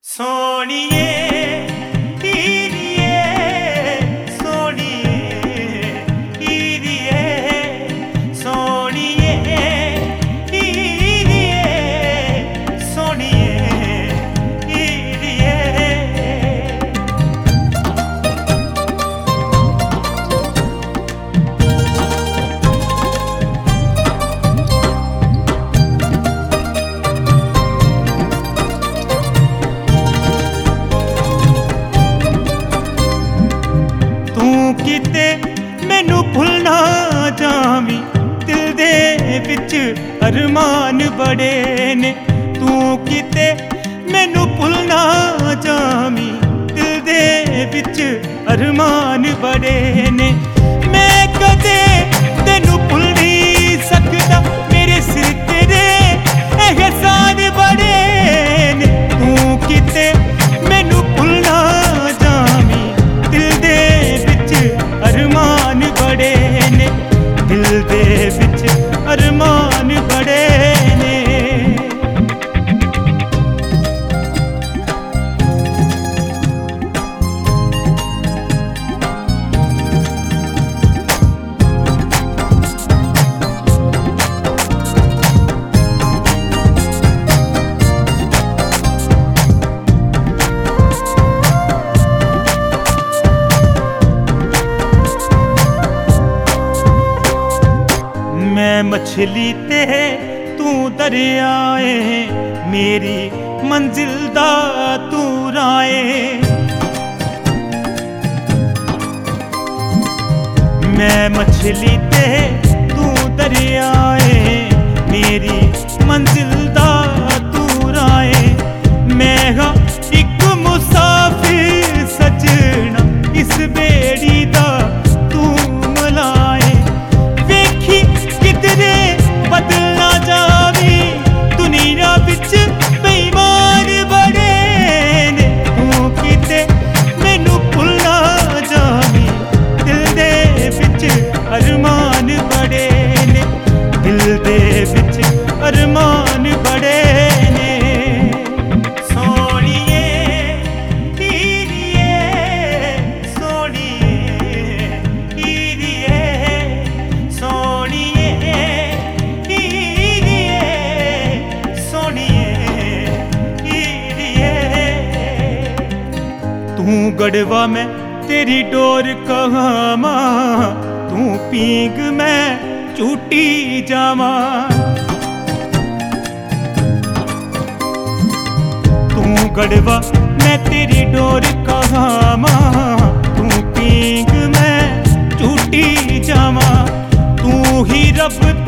सोनिए हीरिए सोनिए हीरिए सोनिए हीरिए सोनिए हीरिए। किते मैनू भुलना जावी दिल दे विच अरमान बड़े ने। तू किते मैनू भुलना जावी दिल दे विच अरमान बड़े ने। मैं कदे तेनू भुल नहीं सकदा मेरे सिर तेरे एहसान बड़े ने। तू किते मैनू भुलना जावी दिल दे अरमान बड़े ने। दिल दे विच अरमान बड़े ने। मैं मछली ते तू दरियाए मेरी मंजिल दा तू राए। मैं मछली ते तू दरियाए मेरी मंजिल दा तू राए। मैं हाँ एक मुसाफिर सजना इस बेड़ी दा तू मलाए। वेखी किधरे बदल ना जावी दुनिया विच बेईमान बड़े ने। तू किते मैनू भुल ना जावी दिल दे विच अरमान बड़े ने। दिल दे विच अरमान बड़े ने। सोनिए हीरिए सोनिए हीरिए सोनिए हीरिए सोनिए हीरिए। तू गढ़वा में तेरी डोर कहामा तू पींग मैं चूटी जावा। तू गढ़वा मैं तेरी डोर कहामा तू पींग मैं चूटी जावा। तू ही रब